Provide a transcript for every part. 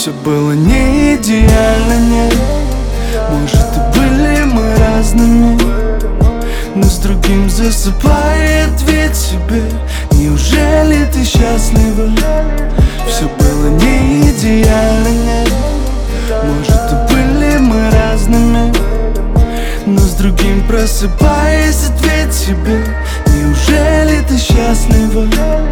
Все было не идеально, нет. Может, и были мы разными, но с другим засыпает ведь себе. Неужели ты счастлива? Все было не идеально, нет. Может, и были мы разными, но с другим просыпаясь, ответь себе. Неужели ты счастлива?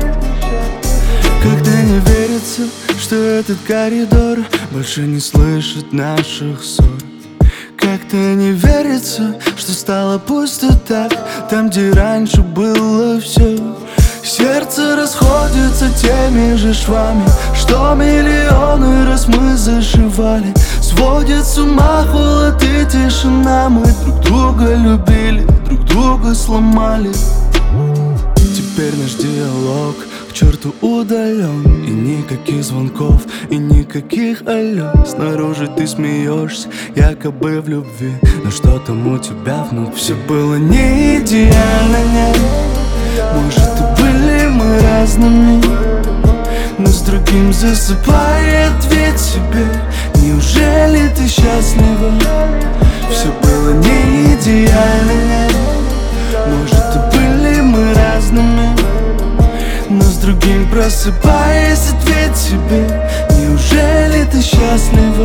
Когда не верится, что этот коридор больше не слышит наших ссор. Как-то не верится, что стало пусто так, там, где раньше было все. Сердце расходится теми же швами, что миллионы раз мы зашивали. Сводит с ума холод и тишина. Мы друг друга любили, друг друга сломали. Теперь наш диалог к черту удален. И никаких звонков, и никаких алло. Снаружи ты смеешься, якобы в любви, но что там у тебя внутри? Все было не идеально, нет. Может, и были мы разными, но с другим засыпает ведь себе. Неужели ты счастлива? Все было не идеально, нет. Может, и были мы разными, но с другим просыпаясь, ответь себе. Неужели ты счастлива?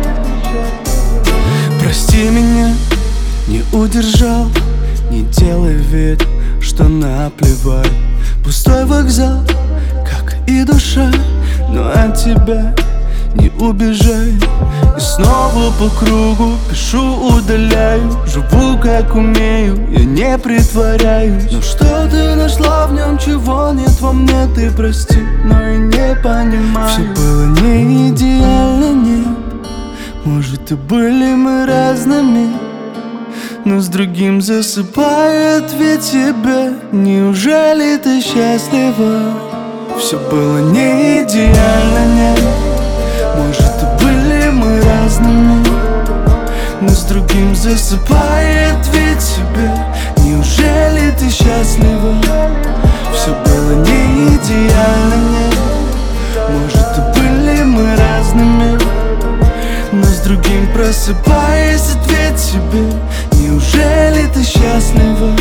Прости меня, не удержал. Не делай вид, что наплевать. Пустой вокзал, как и душа, но от тебя не убежай. И снова по кругу пишу, удаляю. Живу как умею, я не притворяюсь. Но что ты нашла в нем, чего нет во мне? Ты прости, но я не понимаю. Все было не идеально, нет. Может, и были мы разными, но с другим засыпает ведь тебе. Неужели ты счастлива? Все было не идеально, нет. Может, и были мы разными, но с другим засыпает ведь тебе. Неужели ты счастлива? Все было не идеально, нет. Может, и были мы разными, но с другим просыпаясь, ответь себе. Неужели ты счастлива?